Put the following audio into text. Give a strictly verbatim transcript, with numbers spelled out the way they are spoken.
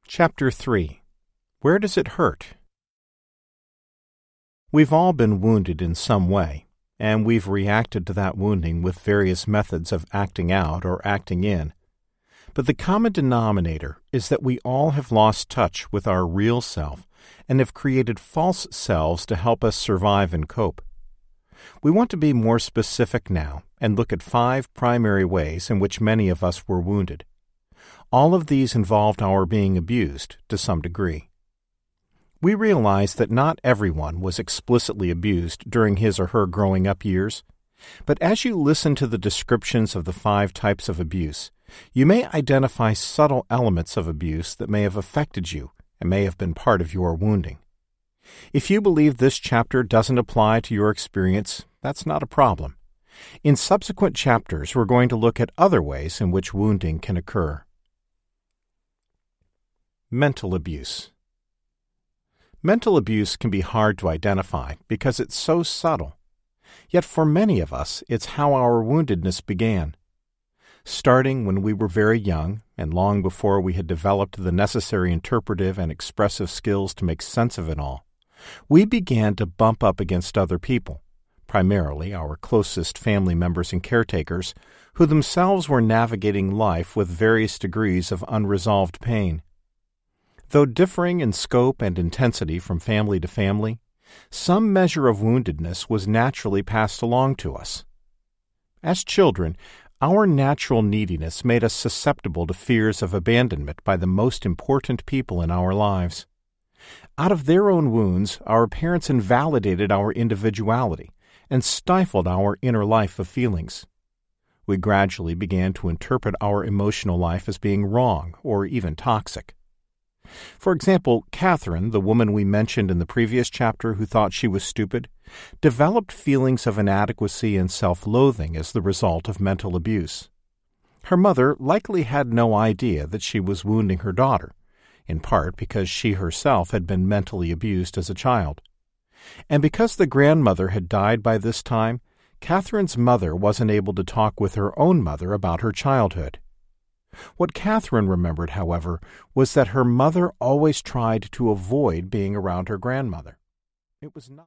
Chapter three. Where does it hurt? We've all been wounded in some way, and we've reacted to that wounding with various methods of acting out or acting in. But the common denominator is that we all have lost touch with our real self and have created false selves to help us survive and cope. We want to be more specific now and look at five primary ways in which many of us were wounded. All of these involved our being abused to some degree. We realize that not everyone was explicitly abused during his or her growing up years, but as you listen to the descriptions of the five types of abuse, you may identify subtle elements of abuse that may have affected you and may have been part of your wounding. If you believe this chapter doesn't apply to your experience, that's not a problem. In subsequent chapters, we're going to look at other ways in which wounding can occur. Mental abuse. Mental abuse can be hard to identify because it's so subtle. Yet for many of us, it's how our woundedness began. Starting when we were very young and long before we had developed the necessary interpretive and expressive skills to make sense of it all, we began to bump up against other people, primarily our closest family members and caretakers, who themselves were navigating life with various degrees of unresolved pain. Though differing in scope and intensity from family to family, some measure of woundedness was naturally passed along to us. As children, our natural neediness made us susceptible to fears of abandonment by the most important people in our lives. Out of their own wounds, our parents invalidated our individuality and stifled our inner life of feelings. We gradually began to interpret our emotional life as being wrong or even toxic. For example, Catherine, the woman we mentioned in the previous chapter who thought she was stupid, developed feelings of inadequacy and self-loathing as the result of mental abuse. Her mother likely had no idea that she was wounding her daughter, in part because she herself had been mentally abused as a child. And because the grandmother had died by this time, Catherine's mother wasn't able to talk with her own mother about her childhood. What Catherine remembered, however, was that her mother always tried to avoid being around her grandmother. It was not